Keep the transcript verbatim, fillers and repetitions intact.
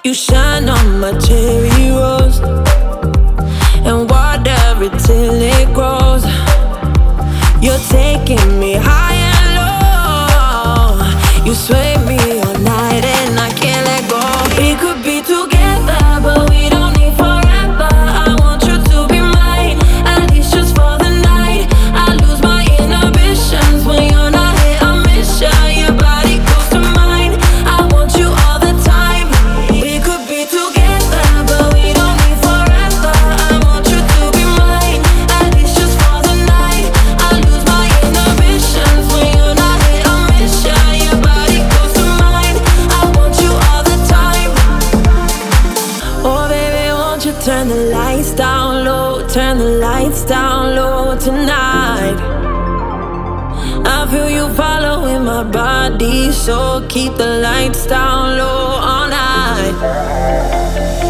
You shine on my cherry rose and water it till it grows. You're taking me high and low. You sway me all night and I can't let go. We could be together, but we don't need forever. I want you to be mine, at least just for the night. I lose my inhibitions when you're not here. I miss ya, your body close to mine. I want you all the time. We could be together, but we don't need forever. I want you to be mine, at least just for the night. I lose my inhibitions when you're not here. I miss ya, your body close to mine. I want you all the time. Oh baby, won't you turn the lights down low, turn the lights down low tonight. I feel you following my body, so keep the lights down low all night.